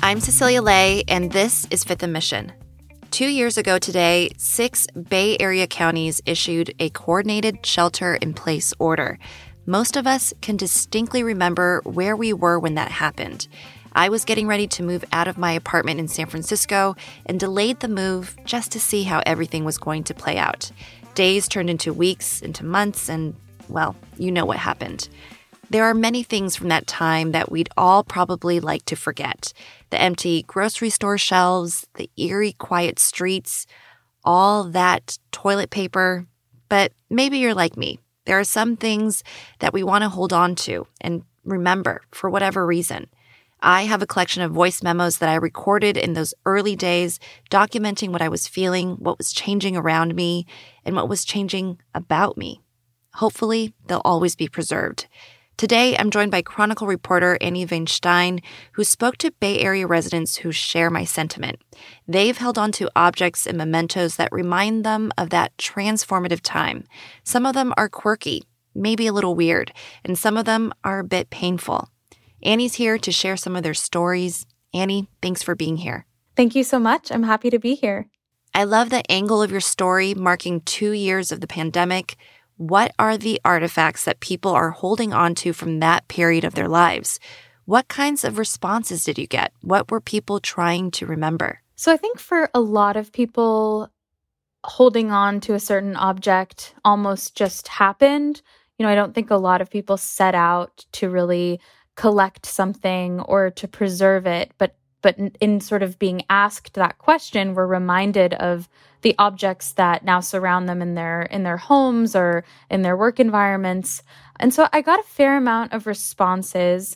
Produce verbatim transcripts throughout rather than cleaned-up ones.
I'm Cecilia Lay, and this is Fifth and Mission. Two years ago today, six Bay Area counties issued a coordinated shelter-in-place order. Most of us can distinctly remember where we were when that happened. I was getting ready to move out of my apartment in San Francisco and delayed the move just to see how everything was going to play out. Days turned into weeks, into months, and, well, you know what happened. There are many things from that time that we'd all probably like to forget. The empty grocery store shelves, the eerie quiet streets, all that toilet paper. But maybe you're like me. There are some things that we want to hold on to and remember for whatever reason. I have a collection of voice memos that I recorded in those early days, documenting what I was feeling, what was changing around me, and what was changing about me. Hopefully, they'll always be preserved. Today, I'm joined by Chronicle reporter Annie Weinstein, who spoke to Bay Area residents who share my sentiment. They've held on to objects and mementos that remind them of that transformative time. Some of them are quirky, maybe a little weird, and some of them are a bit painful. Annie's here to share some of their stories. Annie, thanks for being here. Thank you so much. I'm happy to be here. I love the angle of your story marking two years of the pandemic. What are the artifacts that people are holding on to from that period of their lives? What kinds of responses did you get? What were people trying to remember? So I think for a lot of people, holding on to a certain object almost just happened. You know, I don't think a lot of people set out to really collect something or to preserve it, but but in, in sort of being asked that question, we're reminded of the objects that now surround them in their in their homes or in their work environments. And so I got a fair amount of responses.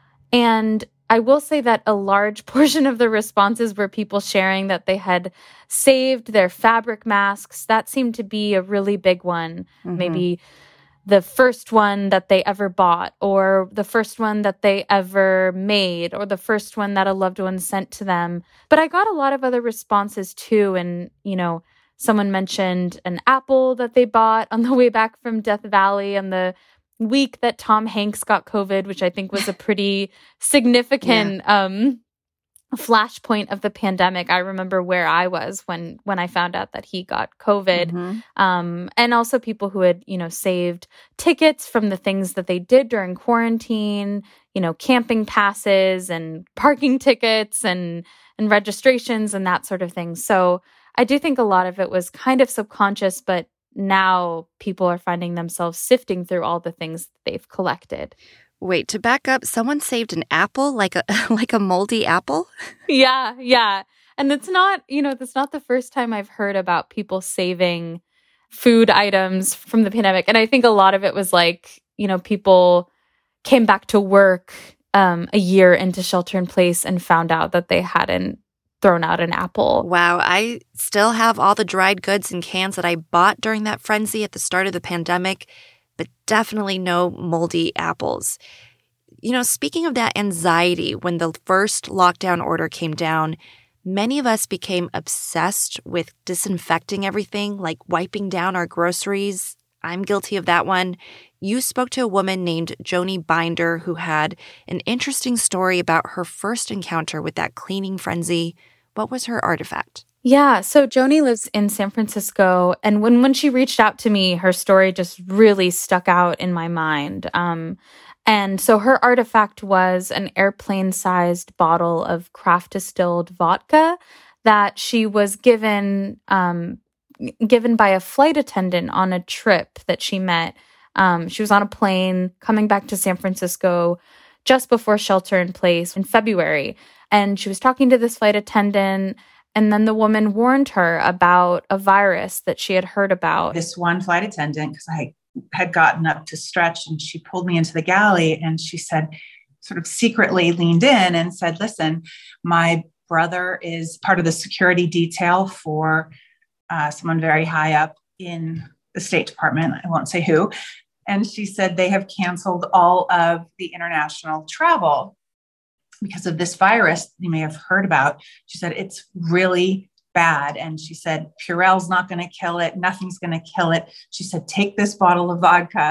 And I will say that a large portion of the responses were people sharing that they had saved their fabric masks. That seemed to be a really big one. Mm-hmm. Maybe the first one that they ever bought, or the first one that they ever made, or the first one that a loved one sent to them. But I got a lot of other responses too. And, you know, someone mentioned an apple that they bought on the way back from Death Valley on the week that Tom Hanks got COVID, which I think was a pretty significant yeah. um, flashpoint of the pandemic. I remember where I was when when I found out that he got COVID. Mm-hmm. Um, and also people who had, you know, saved tickets from the things that they did during quarantine, you know, camping passes and parking tickets and and registrations and that sort of thing. So I do think a lot of it was kind of subconscious, but now people are finding themselves sifting through all the things they've collected. Wait, to back up, someone saved an apple, like a like a moldy apple? Yeah, yeah. And it's not, you know, that's not the first time I've heard about people saving food items from the pandemic. And I think a lot of it was like, you know, people came back to work um, a year into shelter in place and found out that they hadn't thrown out an apple. Wow, I still have all the dried goods and cans that I bought during that frenzy at the start of the pandemic, but definitely no moldy apples. You know, speaking of that anxiety, when the first lockdown order came down, many of us became obsessed with disinfecting everything, like wiping down our groceries. I'm guilty of that one. You spoke to a woman named Joni Binder who had an interesting story about her first encounter with that cleaning frenzy. What was her artifact? Yeah, so Joni lives in San Francisco, and when, when she reached out to me, her story just really stuck out in my mind. Um, and so her artifact was an airplane-sized bottle of craft-distilled vodka that she was given um, given by a flight attendant on a trip that she met. Um, she was on a plane coming back to San Francisco just before shelter in place in February, and she was talking to this flight attendant. And then the woman warned her about a virus that she had heard about. This one flight attendant, because I had gotten up to stretch, and she pulled me into the galley, and she said, sort of secretly leaned in and said, listen, my brother is part of the security detail for uh, someone very high up in the State Department. I won't say who. And she said they have canceled all of the international travel because of this virus you may have heard about. She said, it's really bad. And she said, Purell's not going to kill it. Nothing's going to kill it. She said, take this bottle of vodka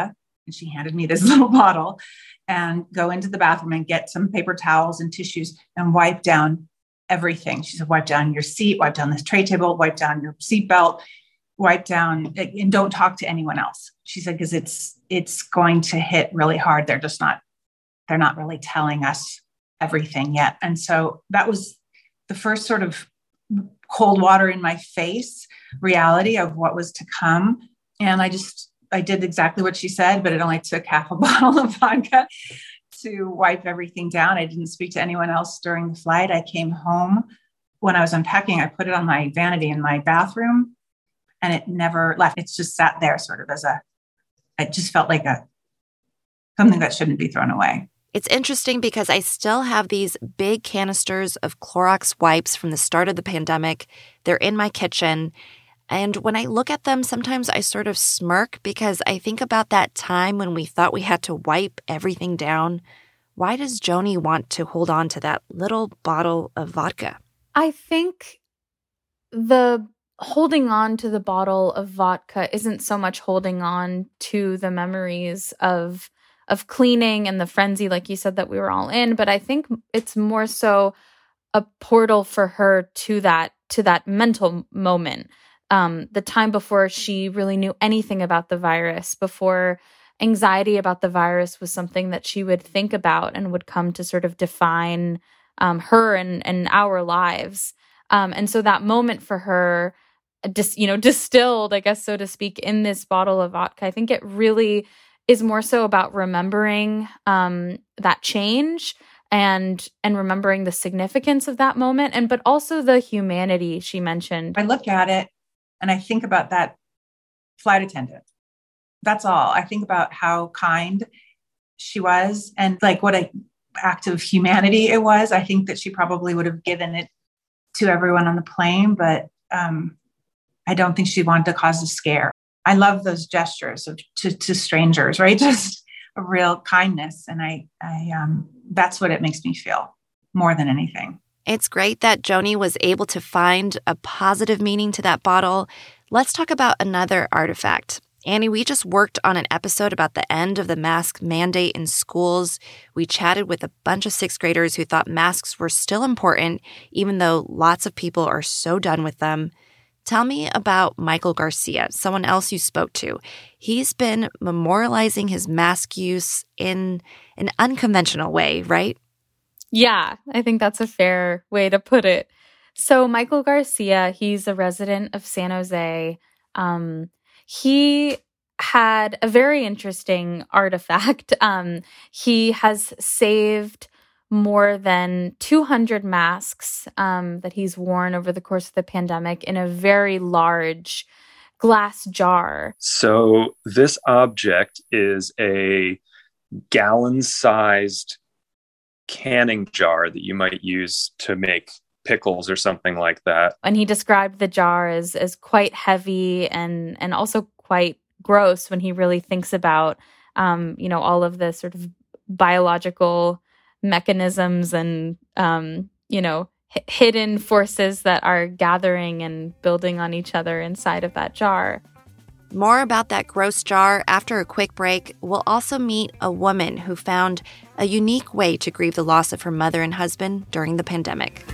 and she handed me this little bottle, and go into the bathroom and get some paper towels and tissues and wipe down everything. She said, wipe down your seat, wipe down this tray table, wipe down your seatbelt, wipe down, and don't talk to anyone else. She said, because it's, it's going to hit really hard. They're just not, they're not really telling us everything yet. And so that was the first sort of cold water in my face reality of what was to come. And I just, I did exactly what she said, but it only took half a bottle of vodka to wipe everything down. I didn't speak to anyone else during the flight. I came home. When I was unpacking, I put it on my vanity in my bathroom, and it never left. It's just sat there sort of as a, it just felt like a, something that shouldn't be thrown away. It's interesting because I still have these big canisters of Clorox wipes from the start of the pandemic. They're in my kitchen. And when I look at them, sometimes I sort of smirk because I think about that time when we thought we had to wipe everything down. Why does Joni want to hold on to that little bottle of vodka? I think the holding on to the bottle of vodka isn't so much holding on to the memories of of cleaning and the frenzy, like you said, that we were all in. But I think it's more so a portal for her to that to that mental moment. Um, the time before she really knew anything about the virus, before anxiety about the virus was something that she would think about and would come to sort of define um, her and, and our lives. Um, and so that moment for her, just, you know, distilled, I guess, so to speak, in this bottle of vodka, I think it really is more so about remembering um, that change and and remembering the significance of that moment, and but also the humanity she mentioned. I look at it and I think about that flight attendant. That's all. I think about how kind she was and like what an act of humanity it was. I think that she probably would have given it to everyone on the plane, but um, I don't think she wanted to cause a scare. I love those gestures of to, to strangers, right? Just a real kindness. And I, I, um, that's what it makes me feel more than anything. It's great that Joni was able to find a positive meaning to that bottle. Let's talk about another artifact. Annie, we just worked on an episode about the end of the mask mandate in schools. We chatted with a bunch of sixth graders who thought masks were still important, even though lots of people are so done with them. Tell me about Michael Garcia, someone else you spoke to. He's been memorializing his mask use in an unconventional way, right? Yeah, I think that's a fair way to put it. So Michael Garcia, he's a resident of San Jose. Um, he had a very interesting artifact. Um, he has saved more than two hundred masks um, that he's worn over the course of the pandemic in a very large glass jar. So this object is a gallon-sized canning jar that you might use to make pickles or something like that. And he described the jar as as quite heavy and and also quite gross when he really thinks about um, you know, all of the sort of biological mechanisms and um, you know, h- hidden forces that are gathering and building on each other inside of that jar. More about that gross jar after a quick break. We'll also meet a woman who found a unique way to grieve the loss of her mother and husband during the pandemic.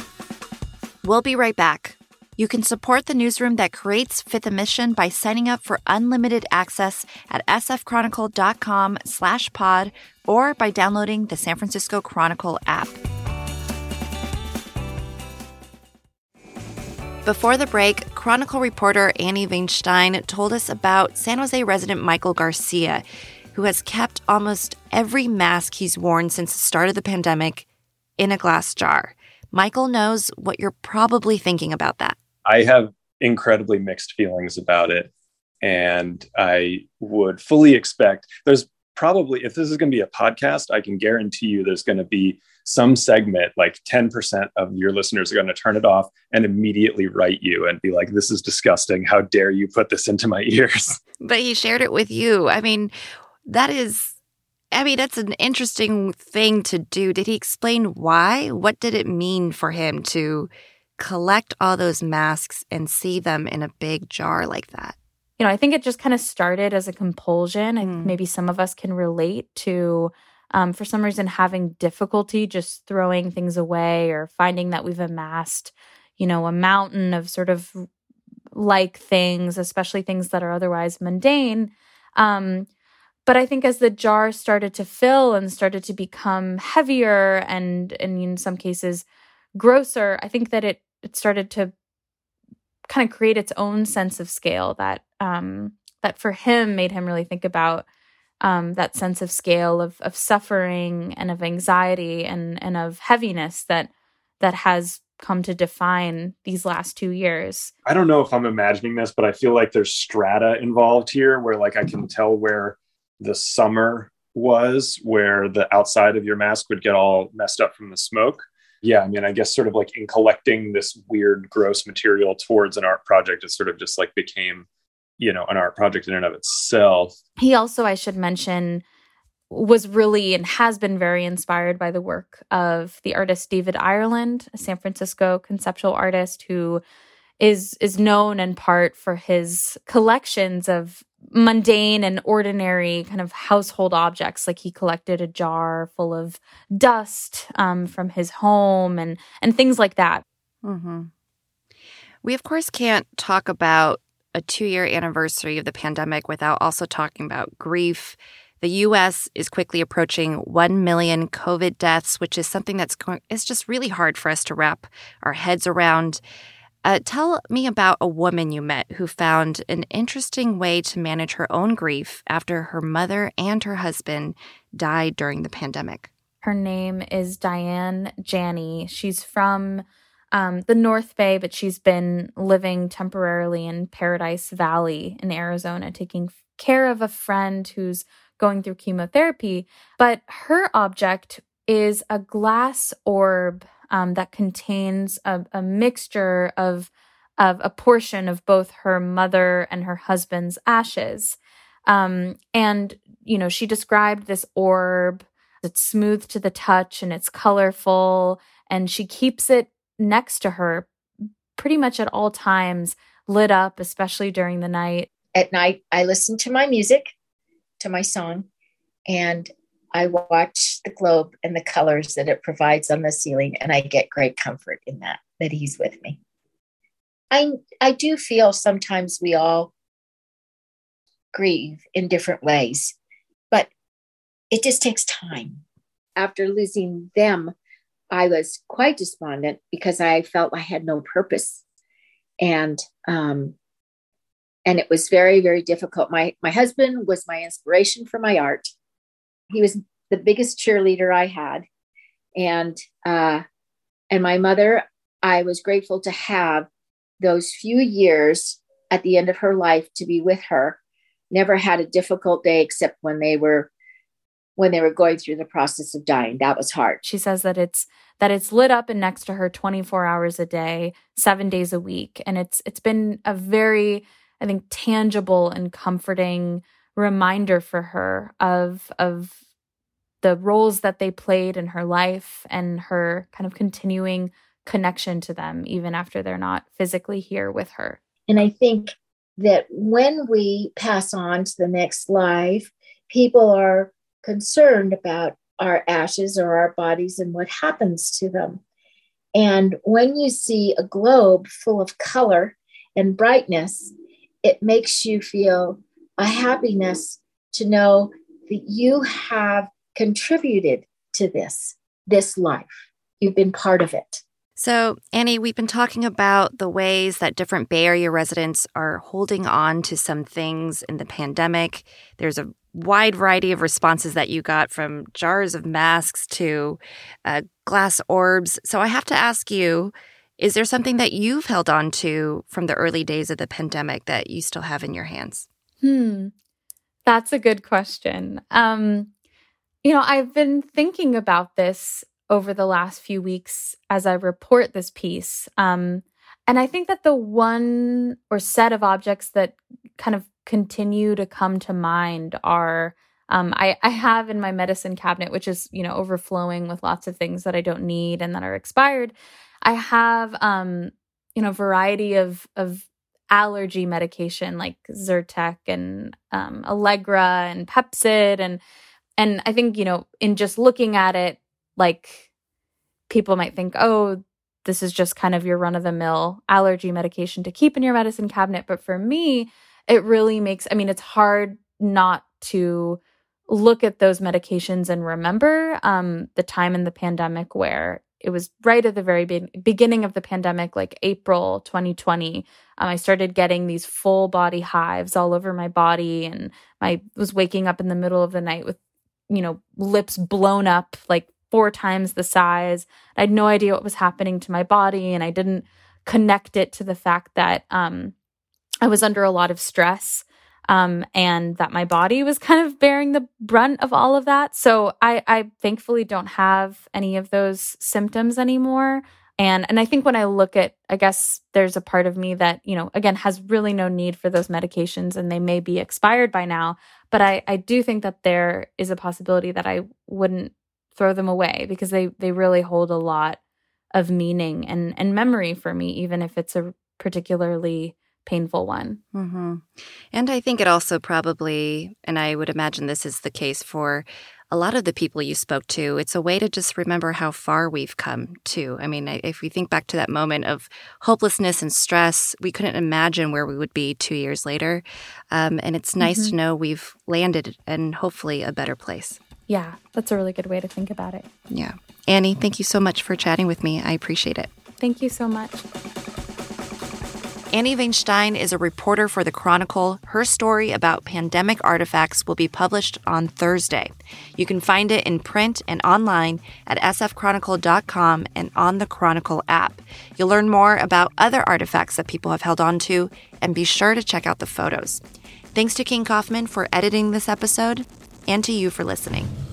We'll be right back. You can support the newsroom that creates Fifth and Mission by signing up for unlimited access at sfchronicle.com slash pod or by downloading the San Francisco Chronicle app. Before the break, Chronicle reporter Annie Weinstein told us about San Jose resident Michael Garcia, who has kept almost every mask he's worn since the start of the pandemic in a glass jar. Michael knows what you're probably thinking about that. I have incredibly mixed feelings about it. And I would fully expect there's probably, if this is going to be a podcast, I can guarantee you there's going to be some segment, like ten percent of your listeners are going to turn it off and immediately write you and be like, this is disgusting. How dare you put this into my ears? But he shared it with you. I mean, that is, I mean, that's an interesting thing to do. Did he explain why? What did it mean for him to collect all those masks and see them in a big jar like that? you know, I think it just kind of started as a compulsion. I think Mm. maybe some of us can relate to, um, for some reason, having difficulty just throwing things away or finding that we've amassed, you know, a mountain of sort of like things, especially things that are otherwise mundane. Um, but I think as the jar started to fill and started to become heavier and, and in some cases grosser, I think that it, it started to kind of create its own sense of scale that um, that for him made him really think about um, that sense of scale of of suffering and of anxiety and and of heaviness that that has come to define these last two years. I don't know if I'm imagining this, but I feel like there's strata involved here where like I can tell where the summer was, where the outside of your mask would get all messed up from the smoke. Yeah, I mean, I guess sort of like in collecting this weird, gross material towards an art project, it sort of just like became, you know, an art project in and of itself. He also, I should mention, was really and has been very inspired by the work of the artist David Ireland, a San Francisco conceptual artist who is is known in part for his collections of mundane and ordinary kind of household objects. Like he collected a jar full of dust um, from his home and and things like that. Mm-hmm. We, of course, can't talk about a two-year anniversary of the pandemic without also talking about grief. The U S is quickly approaching one million COVID deaths, which is something that's going, it's just really hard for us to wrap our heads around. Uh, tell me about a woman you met who found an interesting way to manage her own grief after her mother and her husband died during the pandemic. Her name is Diane Janney. She's from um, the North Bay, but she's been living temporarily in Paradise Valley in Arizona, taking care of a friend who's going through chemotherapy. But her object is a glass orb Um, that contains a, a mixture of of a portion of both her mother and her husband's ashes. Um, and, you know, she described this orb. It's smooth to the touch and it's colorful. And she keeps it next to her pretty much at all times, lit up, especially during the night. At night, I listen to my music, to my song, and I watch the globe and the colors that it provides on the ceiling, and I get great comfort in that, that he's with me. I, I do feel sometimes we all grieve in different ways, but it just takes time. After losing them, I was quite despondent because I felt I had no purpose. And, um, and it was very, very difficult. My, my husband was my inspiration for my art. He was the biggest cheerleader I had. And, uh, and my mother, I was grateful to have those few years at the end of her life to be with her. Never had a difficult day except when they were, when they were going through the process of dying. That was hard. She says that it's, that it's lit up and next to her twenty-four hours a day, seven days a week. And it's, it's been a very, I think, tangible and comforting reminder for her of, of, the roles that they played in her life and her kind of continuing connection to them, even after they're not physically here with her. And I think that when we pass on to the next life, people are concerned about our ashes or our bodies and what happens to them. And when you see a globe full of color and brightness, it makes you feel a happiness to know that you have contributed to this, this life. You've been part of it. So, Annie, we've been talking about the ways that different Bay Area residents are holding on to some things in the pandemic. There's a wide variety of responses that you got, from jars of masks to uh, glass orbs. So I have to ask you, is there something that you've held on to from the early days of the pandemic that you still have in your hands? Hmm. That's a good question. Um, You know, I've been thinking about this over the last few weeks as I report this piece. Um, and I think that the one or set of objects that kind of continue to come to mind are, um, I, I have in my medicine cabinet, which is, you know, overflowing with lots of things that I don't need and that are expired. I have, um, you know, a variety of, of allergy medication like Zyrtec and um, Allegra and Pepcid. And, and I think, you know, in just looking at it, like people might think, oh, this is just kind of your run-of-the-mill allergy medication to keep in your medicine cabinet. But for me, it really makes, I mean, it's hard not to look at those medications and remember um, the time in the pandemic where it was right at the very be- beginning of the pandemic, like April twenty twenty. Um, I started getting these full body hives all over my body, and I was waking up in the middle of the night with, you know, lips blown up like four times the size. I had no idea what was happening to my body, and I didn't connect it to the fact that um, I was under a lot of stress. Um, and that my body was kind of bearing the brunt of all of that. So I, I thankfully don't have any of those symptoms anymore. And and I think when I look at, I guess there's a part of me that, you know, again, has really no need for those medications and they may be expired by now. But I, I do think that there is a possibility that I wouldn't throw them away because they, they really hold a lot of meaning and, and memory for me, even if it's a particularly painful one. Mm-hmm. And I think it also probably, and I would imagine this is the case for a lot of the people you spoke to, it's a way to just remember how far we've come too. I mean, if we think back to that moment of hopelessness and stress, we couldn't imagine where we would be two years later. Um, and it's nice mm-hmm. to know we've landed in hopefully a better place. Yeah, that's a really good way to think about it. Yeah. Annie, thank you so much for chatting with me. I appreciate it. Thank you so much. Annie Weinstein is a reporter for The Chronicle. Her story about pandemic artifacts will be published on Thursday. You can find it in print and online at s f chronicle dot com and on the Chronicle app. You'll learn more about other artifacts that people have held on to, and be sure to check out the photos. Thanks to King Kaufman for editing this episode, and to you for listening.